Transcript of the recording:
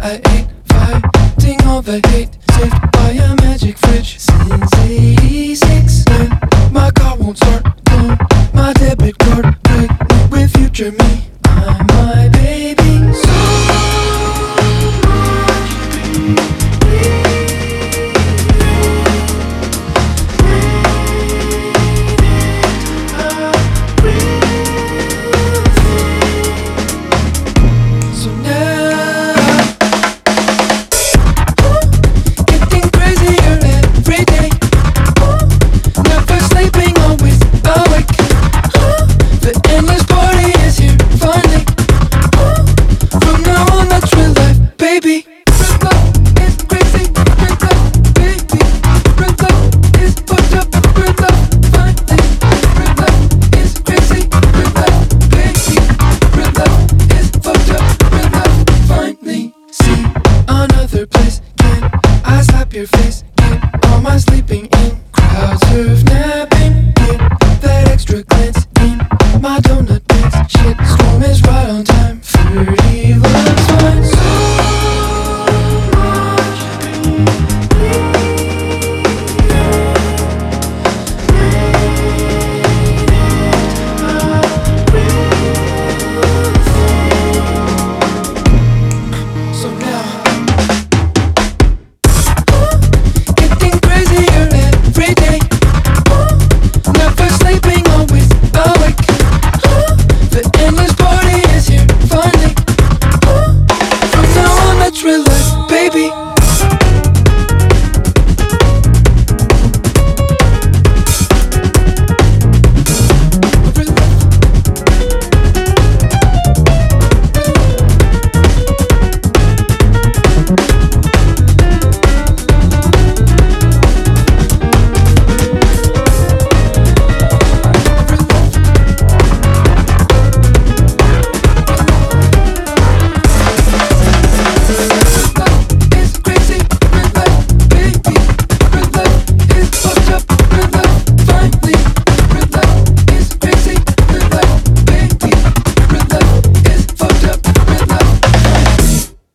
I ate, fighting all the hate, saved by a magic fridge since '86. When my car won't start, clone my debit card, pregnant with future me. I'm my baby. So your face, get all my sleeping in. Crowds surf napping, get that extra glance in my donut dance. Shit storm is right on time. 30 loves fine. So much so now relax, baby.